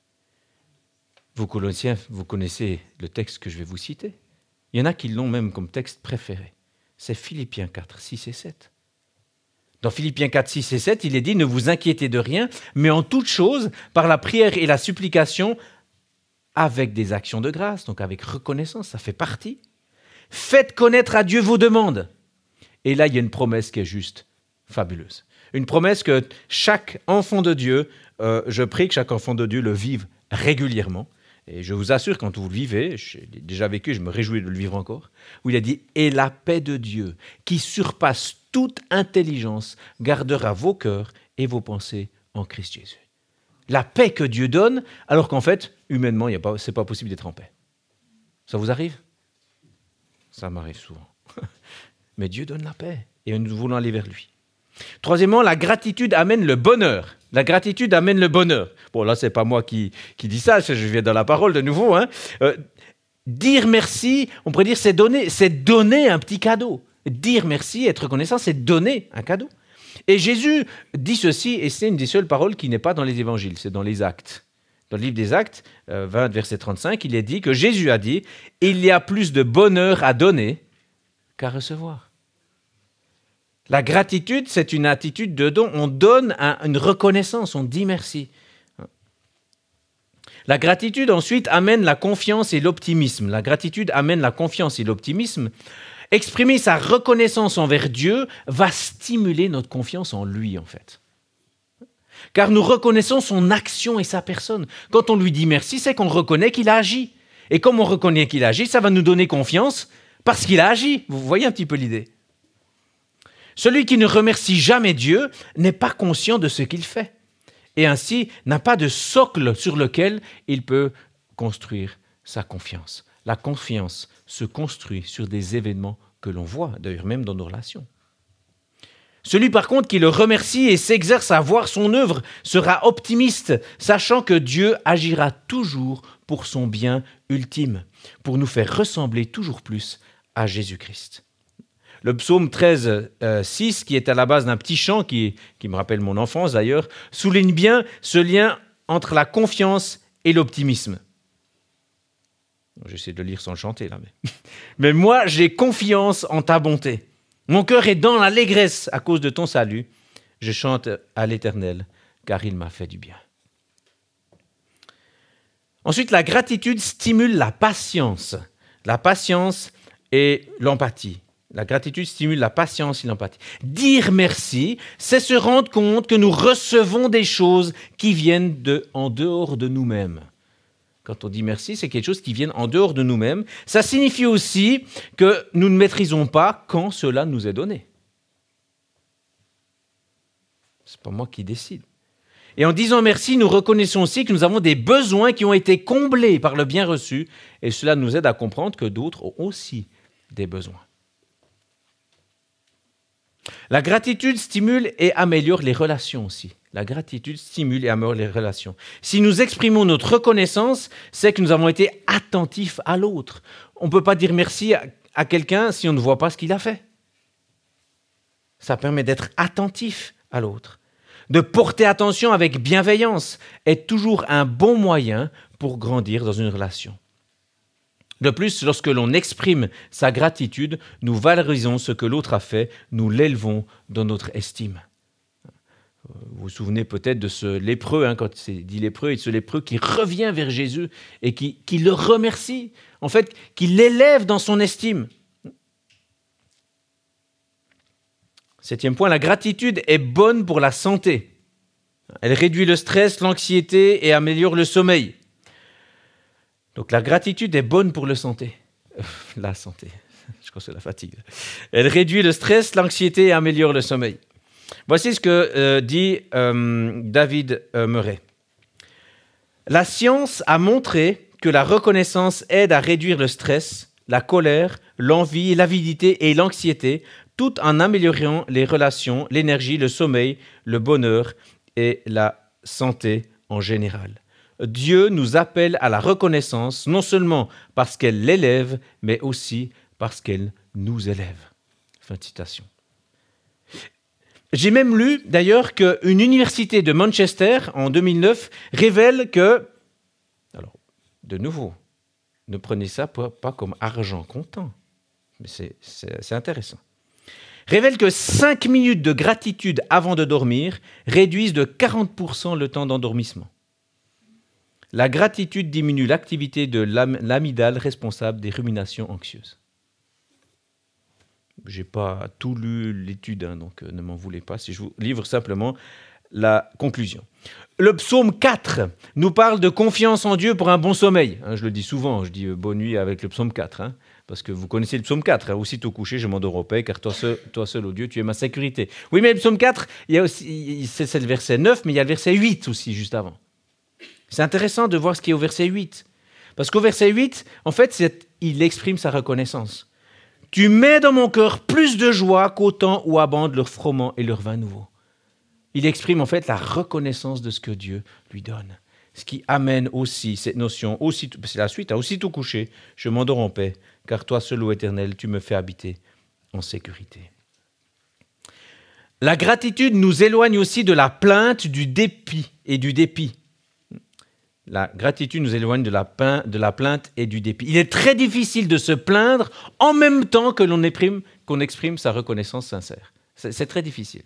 Speaker 3: Vous Colossiens, vous connaissez le texte que je vais vous citer. Il y en a qui l'ont même comme texte préféré. C'est Philippiens 4, 6 et 7. Dans Philippiens 4, 6 et 7, il est dit « Ne vous inquiétez de rien, mais en toute chose, par la prière et la supplication, avec des actions de grâce, donc avec reconnaissance, ça fait partie. Faites connaître à Dieu vos demandes. » Et là, il y a une promesse qui est juste fabuleuse. Une promesse que chaque enfant de Dieu, je prie que chaque enfant de Dieu le vive régulièrement. Et je vous assure, quand vous le vivez, j'ai déjà vécu, je me réjouis de le vivre encore, où il a dit « Et la paix de Dieu, qui surpasse toute intelligence, gardera vos cœurs et vos pensées en Christ Jésus. » La paix que Dieu donne, alors qu'en fait, humainement, ce n'est pas possible d'être en paix. Ça vous arrive ? Ça m'arrive souvent. Mais Dieu donne la paix et nous voulons aller vers lui. Troisièmement, la gratitude amène le bonheur. La gratitude amène le bonheur. Bon, là, ce n'est pas moi qui dis ça, je viens dans la parole de nouveau. Dire merci, on pourrait dire, c'est donner un petit cadeau. Dire merci, être reconnaissant, c'est donner un cadeau. Et Jésus dit ceci, et c'est une des seules paroles qui n'est pas dans les évangiles, c'est dans les Actes. Dans le livre des Actes, 20, verset 35, il est dit que Jésus a dit « Il y a plus de bonheur à donner qu'à recevoir ». La gratitude, c'est une attitude de don. On donne une reconnaissance, on dit merci. La gratitude, ensuite, amène la confiance et l'optimisme. La gratitude amène la confiance et l'optimisme. Exprimer sa reconnaissance envers Dieu va stimuler notre confiance en lui, en fait. Car nous reconnaissons son action et sa personne. Quand on lui dit merci, c'est qu'on reconnaît qu'il a agi. Et comme on reconnaît qu'il a agi, ça va nous donner confiance parce qu'il a agi. Vous voyez un petit peu l'idée. Celui qui ne remercie jamais Dieu n'est pas conscient de ce qu'il fait. Et ainsi n'a pas de socle sur lequel il peut construire sa confiance. La confiance se construit sur des événements que l'on voit, d'ailleurs même dans nos relations. Celui par contre qui le remercie et s'exerce à voir son œuvre sera optimiste, sachant que Dieu agira toujours pour son bien ultime, pour nous faire ressembler toujours plus à Jésus-Christ. Le psaume 13, 6, qui est à la base d'un petit chant, qui me rappelle mon enfance d'ailleurs, souligne bien ce lien entre la confiance et l'optimisme. J'essaie de le lire sans le chanter là. Mais moi, j'ai confiance en ta bonté. Mon cœur est dans l'allégresse à cause de ton salut. Je chante à l'Éternel, car il m'a fait du bien. Ensuite, la gratitude stimule la patience et l'empathie. La gratitude stimule la patience et l'empathie. Dire merci, c'est se rendre compte que nous recevons des choses qui viennent en dehors de nous-mêmes. Quand on dit merci, c'est quelque chose qui vient en dehors de nous-mêmes. Ça signifie aussi que nous ne maîtrisons pas quand cela nous est donné. Ce n'est pas moi qui décide. Et en disant merci, nous reconnaissons aussi que nous avons des besoins qui ont été comblés par le bien reçu, et cela nous aide à comprendre que d'autres ont aussi des besoins. La gratitude stimule et améliore les relations aussi. La gratitude stimule et améliore les relations. Si nous exprimons notre reconnaissance, c'est que nous avons été attentifs à l'autre. On ne peut pas dire merci à quelqu'un si on ne voit pas ce qu'il a fait. Ça permet d'être attentif à l'autre. De porter attention avec bienveillance est toujours un bon moyen pour grandir dans une relation. De plus, lorsque l'on exprime sa gratitude, nous valorisons ce que l'autre a fait, nous l'élevons dans notre estime. Vous vous souvenez peut-être de ce lépreux, quand c'est dit lépreux, et de ce lépreux qui revient vers Jésus et qui le remercie, en fait, qui l'élève dans son estime. 7e point, la gratitude est bonne pour la santé. Elle réduit le stress, l'anxiété et améliore le sommeil. Donc la gratitude est bonne pour la santé. La santé, je crois que c'est la fatigue. Elle réduit le stress, l'anxiété et améliore le sommeil. Voici ce que dit David Murray. La science a montré que la reconnaissance aide à réduire le stress, la colère, l'envie, l'avidité et l'anxiété, tout en améliorant les relations, l'énergie, le sommeil, le bonheur et la santé en général. Dieu nous appelle à la reconnaissance, non seulement parce qu'elle l'élève, mais aussi parce qu'elle nous élève. Fin de citation. J'ai même lu d'ailleurs qu'une université de Manchester, en 2009, révèle que, alors, de nouveau, ne prenez ça pas comme argent comptant, mais c'est intéressant, révèle que 5 minutes de gratitude avant de dormir réduisent de 40% le temps d'endormissement. La gratitude diminue l'activité de l'amygdale responsable des ruminations anxieuses. Je n'ai pas tout lu l'étude, donc ne m'en voulez pas si je vous livre simplement la conclusion. Le psaume 4 nous parle de confiance en Dieu pour un bon sommeil. Je le dis souvent, je dis bonne nuit avec le psaume 4, parce que vous connaissez le psaume 4. Aussitôt couché, je m'endors en paix, car toi seul, ô Dieu, tu es ma sécurité. Oui, mais le psaume 4, il y a aussi, c'est le verset 9, mais il y a le verset 8 aussi, juste avant. C'est intéressant de voir ce qui est au verset 8. Parce qu'au verset 8, en fait, il exprime sa reconnaissance. « Tu mets dans mon cœur plus de joie qu'au temps où abondent leur froment et leur vin nouveau. » Il exprime en fait la reconnaissance de ce que Dieu lui donne. Ce qui amène aussi cette notion, c'est la suite, aussitôt couché, je m'endors en paix, car toi seul, ô Éternel, tu me fais habiter en sécurité. La gratitude nous éloigne aussi de la plainte, du dépit et du dépit. La gratitude nous éloigne de la plainte et du dépit. Il est très difficile de se plaindre en même temps que qu'on exprime sa reconnaissance sincère. C'est très difficile.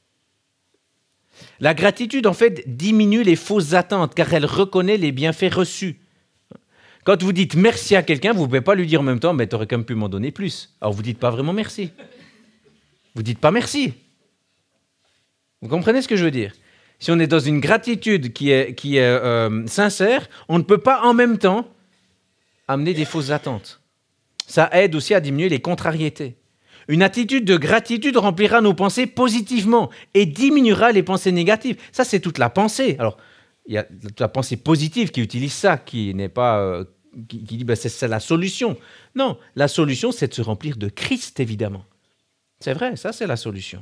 Speaker 3: La gratitude, en fait, diminue les fausses attentes, car elle reconnaît les bienfaits reçus. Quand vous dites merci à quelqu'un, vous ne pouvez pas lui dire en même temps, mais tu aurais quand même pu m'en donner plus. Alors vous ne dites pas vraiment merci. Vous ne dites pas merci. Vous comprenez ce que je veux dire? Si on est dans une gratitude qui est sincère, on ne peut pas en même temps amener des fausses attentes. Ça aide aussi à diminuer les contrariétés. Une attitude de gratitude remplira nos pensées positivement et diminuera les pensées négatives. Ça, c'est toute la pensée. Alors, il y a la pensée positive qui utilise ça, qui n'est pas... qui dit c'est la solution. Non, la solution, c'est de se remplir de Christ, évidemment. C'est vrai, ça, c'est la solution.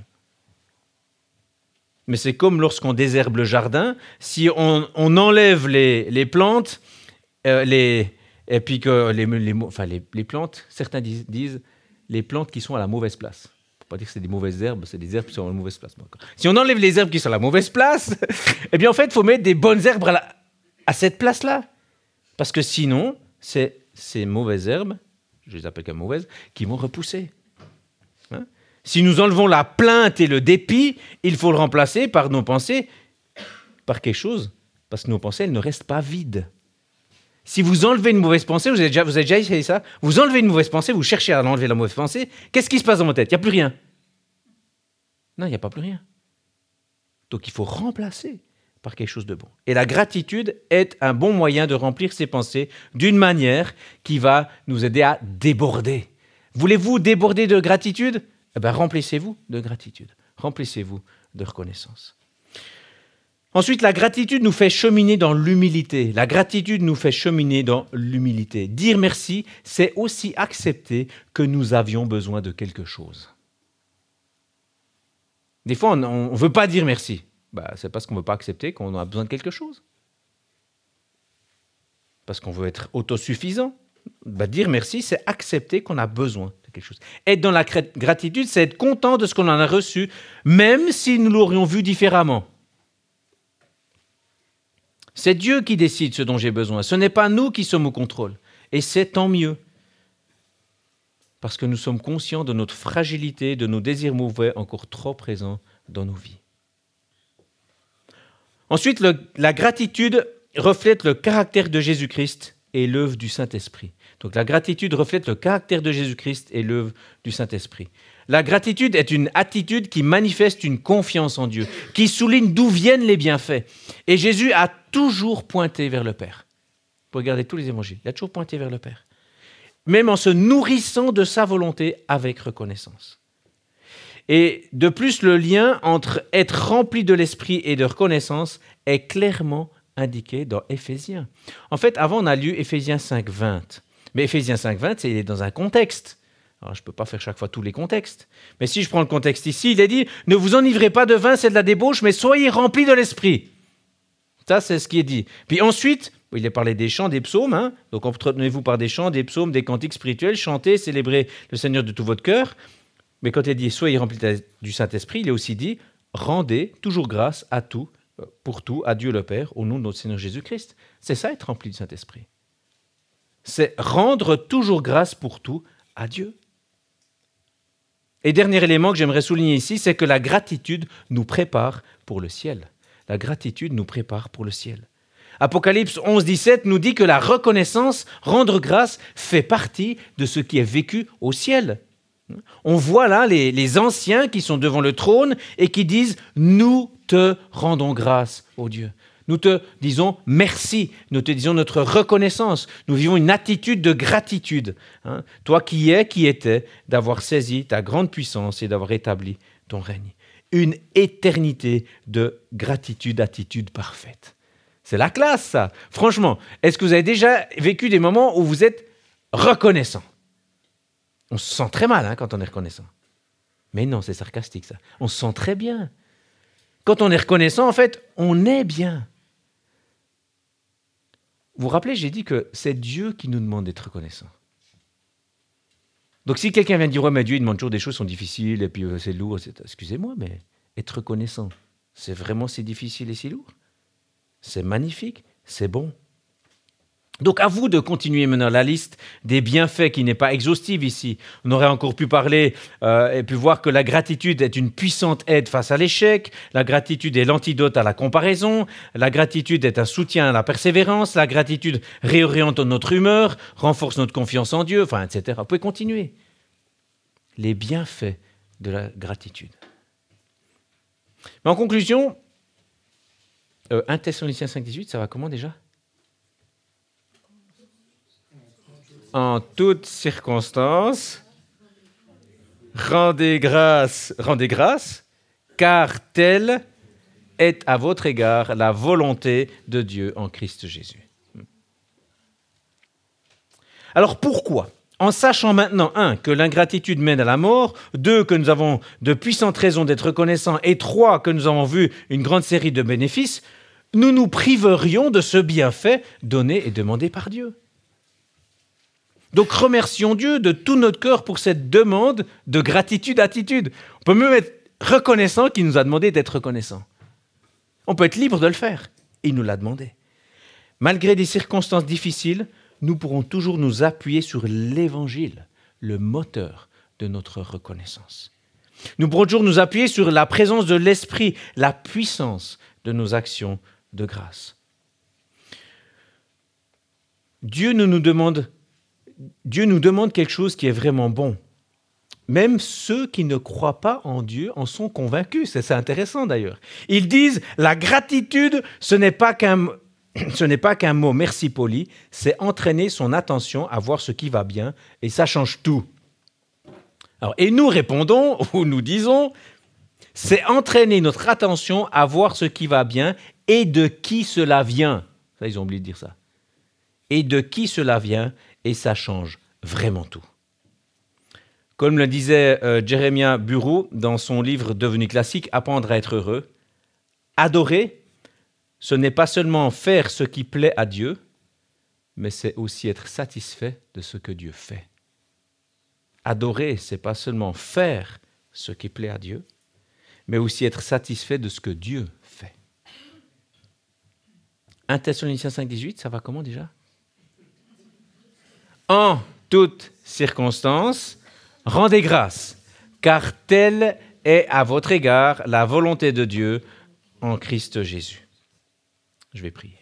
Speaker 3: Mais c'est comme lorsqu'on désherbe le jardin, si on enlève les plantes, et puis que les plantes, certains disent les plantes qui sont à la mauvaise place. Il ne faut pas dire que c'est des mauvaises herbes, c'est des herbes qui sont à la mauvaise place. Si on enlève les herbes qui sont à la mauvaise place, eh bien en fait, il faut mettre des bonnes herbes à cette place-là. Parce que sinon, c'est ces mauvaises herbes, je les appelle comme mauvaises, qui vont repousser. Hein? Si nous enlevons la plainte et le dépit, il faut le remplacer par nos pensées, par quelque chose, parce que nos pensées, elles ne restent pas vides. Si vous enlevez une mauvaise pensée, vous avez déjà essayé ça, vous enlevez une mauvaise pensée, vous cherchez à enlever la mauvaise pensée, qu'est-ce qui se passe dans votre tête? Il n'y a plus rien. Non, il n'y a pas plus rien. Donc il faut remplacer par quelque chose de bon. Et la gratitude est un bon moyen de remplir ses pensées d'une manière qui va nous aider à déborder. Voulez-vous déborder de gratitude? Eh bien, remplissez-vous de gratitude. Remplissez-vous de reconnaissance. Ensuite, la gratitude nous fait cheminer dans l'humilité. La gratitude nous fait cheminer dans l'humilité. Dire merci, c'est aussi accepter que nous avions besoin de quelque chose. Des fois, on ne veut pas dire merci. C'est parce qu'on ne veut pas accepter qu'on a besoin de quelque chose. Parce qu'on veut être autosuffisant. Dire merci, c'est accepter qu'on a besoin de quelque chose. Être dans la gratitude, c'est être content de ce qu'on en a reçu, même si nous l'aurions vu différemment. C'est Dieu qui décide ce dont j'ai besoin. Ce n'est pas nous qui sommes au contrôle. Et c'est tant mieux. Parce que nous sommes conscients de notre fragilité, de nos désirs mauvais encore trop présents dans nos vies. Ensuite, la gratitude reflète le caractère de Jésus-Christ et l'œuvre du Saint-Esprit. Donc la gratitude reflète le caractère de Jésus-Christ et l'œuvre du Saint-Esprit. La gratitude est une attitude qui manifeste une confiance en Dieu, qui souligne d'où viennent les bienfaits. Et Jésus a toujours pointé vers le Père. Vous regardez tous les évangiles, il a toujours pointé vers le Père. Même en se nourrissant de sa volonté avec reconnaissance. Et de plus, le lien entre être rempli de l'Esprit et de reconnaissance est clairement indiqué dans Éphésiens. En fait, avant, on a lu Éphésiens 5.20. Mais Éphésiens 5.20, il est dans un contexte. Alors, je ne peux pas faire chaque fois tous les contextes. Mais si je prends le contexte ici, il est dit « Ne vous enivrez pas de vin, c'est de la débauche, mais soyez remplis de l'Esprit. » Ça, c'est ce qui est dit. Puis ensuite, il est parlé des chants, des psaumes. Donc, entretenez-vous par des chants, des psaumes, des cantiques spirituels. Chantez, célébrez le Seigneur de tout votre cœur. Mais quand il est dit « Soyez remplis du Saint-Esprit », il est aussi dit « Rendez toujours grâce à tout, pour tout, à Dieu le Père, au nom de notre Seigneur Jésus-Christ. » C'est ça, être rempli du Saint-Esprit. C'est rendre toujours grâce pour tout à Dieu. Et dernier élément que j'aimerais souligner ici, c'est que la gratitude nous prépare pour le ciel. La gratitude nous prépare pour le ciel. Apocalypse 11.17 nous dit que la reconnaissance, rendre grâce, fait partie de ce qui est vécu au ciel. On voit là les anciens qui sont devant le trône et qui disent « Nous te rendons grâce, ô Dieu ». Nous te disons merci, nous te disons notre reconnaissance. Nous vivons une attitude de gratitude. Toi qui étais, d'avoir saisi ta grande puissance et d'avoir établi ton règne. Une éternité de gratitude, attitude parfaite. C'est la classe, ça. Franchement, est-ce que vous avez déjà vécu des moments où vous êtes reconnaissant? On se sent très mal quand on est reconnaissant. Mais non, c'est sarcastique, ça. On se sent très bien. Quand on est reconnaissant, en fait, on est bien. Vous vous rappelez, j'ai dit que c'est Dieu qui nous demande d'être reconnaissant. Donc si quelqu'un vient dire « Ouais, mais Dieu, il demande toujours des choses qui sont difficiles, et puis c'est lourd, excusez-moi, mais être reconnaissant, c'est vraiment si difficile et si lourd? C'est magnifique, c'est bon. Donc à vous de continuer maintenant la liste des bienfaits qui n'est pas exhaustive ici. On aurait encore pu parler et pu voir que la gratitude est une puissante aide face à l'échec, la gratitude est l'antidote à la comparaison, la gratitude est un soutien à la persévérance, la gratitude réoriente notre humeur, renforce notre confiance en Dieu, enfin, etc. Vous pouvez continuer. Les bienfaits de la gratitude. Mais en conclusion, 1 Thessaloniciens 5,18, ça va comment déjà ? En toutes circonstances, rendez grâce, car telle est à votre égard la volonté de Dieu en Christ Jésus. Alors pourquoi ? En sachant maintenant, 1, que l'ingratitude mène à la mort, 2, que nous avons de puissantes raisons d'être reconnaissants, et 3, que nous avons vu une grande série de bénéfices, nous nous priverions de ce bienfait donné et demandé par Dieu. Donc remercions Dieu de tout notre cœur pour cette demande de gratitude-attitude. On peut même être reconnaissant qu'il nous a demandé d'être reconnaissant. On peut être libre de le faire. Il nous l'a demandé. Malgré des circonstances difficiles, nous pourrons toujours nous appuyer sur l'Évangile, le moteur de notre reconnaissance. Nous pourrons toujours nous appuyer sur la présence de l'Esprit, la puissance de nos actions de grâce. Dieu nous demande quelque chose qui est vraiment bon. Même ceux qui ne croient pas en Dieu en sont convaincus. C'est intéressant d'ailleurs. Ils disent, la gratitude, ce n'est pas qu'un mot merci poli, c'est entraîner son attention à voir ce qui va bien et ça change tout. Alors, et nous répondons, ou nous disons, c'est entraîner notre attention à voir ce qui va bien et de qui cela vient. Ça, ils ont oublié de dire ça. Et de qui cela vient. Et ça change vraiment tout. Comme le disait Jeremiah Burroughs dans son livre devenu classique « Apprendre à être heureux », adorer, ce n'est pas seulement faire ce qui plaît à Dieu, mais c'est aussi être satisfait de ce que Dieu fait. Adorer, ce n'est pas seulement faire ce qui plaît à Dieu, mais aussi être satisfait de ce que Dieu fait. 1 Thessaloniciens 5,18, ça va comment déjà ? En toutes circonstances, rendez grâce, car telle est à votre égard la volonté de Dieu en Christ Jésus. Je vais prier.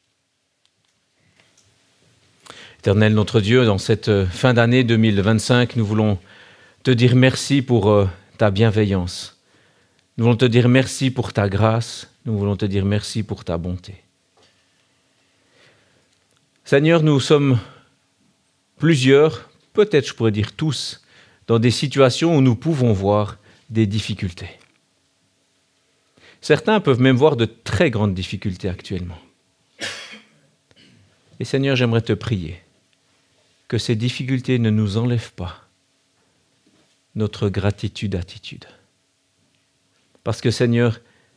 Speaker 3: Éternel notre Dieu, dans cette fin d'année 2025, nous voulons te dire merci pour ta bienveillance. Nous voulons te dire merci pour ta grâce. Nous voulons te dire merci pour ta bonté. Seigneur, nous sommes plusieurs, peut-être je pourrais dire tous, dans des situations où nous pouvons voir des difficultés. Certains peuvent même voir de très grandes difficultés actuellement. Et Seigneur, j'aimerais te prier que ces difficultés ne nous enlèvent pas notre gratitude-attitude. Parce que Seigneur,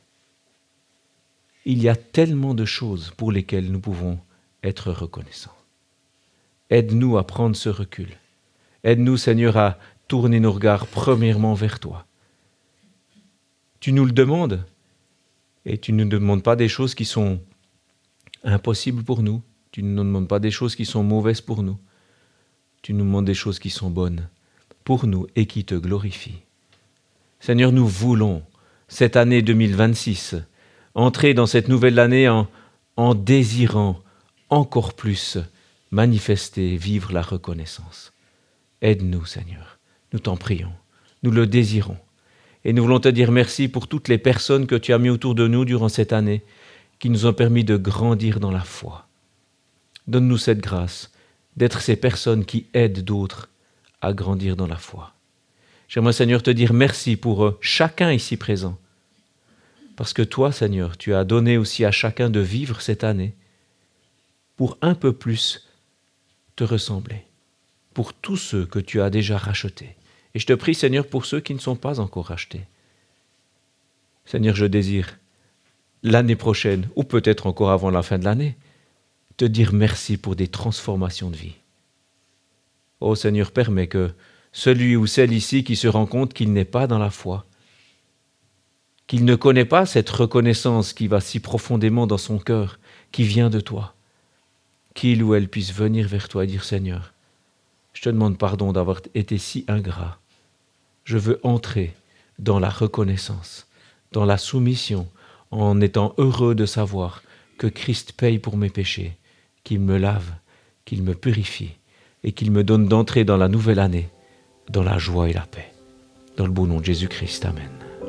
Speaker 3: il y a tellement de choses pour lesquelles nous pouvons être reconnaissants. Aide-nous à prendre ce recul. Aide-nous, Seigneur, à tourner nos regards premièrement vers toi. Tu nous le demandes et tu ne nous demandes pas des choses qui sont impossibles pour nous. Tu ne nous demandes pas des choses qui sont mauvaises pour nous. Tu nous demandes des choses qui sont bonnes pour nous et qui te glorifient. Seigneur, nous voulons, cette année 2026, entrer dans cette nouvelle année en désirant encore plus manifester, vivre la reconnaissance. Aide-nous, Seigneur. Nous t'en prions. Nous le désirons. Et nous voulons te dire merci pour toutes les personnes que tu as mis autour de nous durant cette année, qui nous ont permis de grandir dans la foi. Donne-nous cette grâce d'être ces personnes qui aident d'autres à grandir dans la foi. J'aimerais, Seigneur, te dire merci pour chacun ici présent. Parce que toi, Seigneur, tu as donné aussi à chacun de vivre cette année pour un peu plus te ressembler, pour tous ceux que tu as déjà rachetés. Et je te prie, Seigneur, pour ceux qui ne sont pas encore rachetés. Seigneur, je désire, l'année prochaine, ou peut-être encore avant la fin de l'année, te dire merci pour des transformations de vie. Oh Seigneur, permets que celui ou celle ici qui se rend compte qu'il n'est pas dans la foi, qu'il ne connaît pas cette reconnaissance qui va si profondément dans son cœur, qui vient de toi, qu'il ou elle puisse venir vers toi et dire « Seigneur, je te demande pardon d'avoir été si ingrat. Je veux entrer dans la reconnaissance, dans la soumission, en étant heureux de savoir que Christ paye pour mes péchés, qu'il me lave, qu'il me purifie et qu'il me donne d'entrer dans la nouvelle année, dans la joie et la paix. Dans le beau nom de Jésus-Christ, Amen.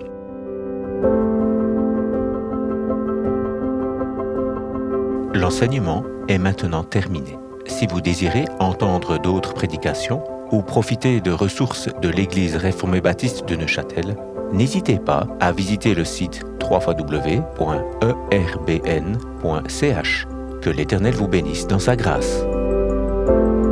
Speaker 1: L'enseignement est maintenant terminé. Si vous désirez entendre d'autres prédications ou profiter de ressources de l'Église réformée baptiste de Neuchâtel, n'hésitez pas à visiter le site www.erbn.ch. Que l'Éternel vous bénisse dans sa grâce.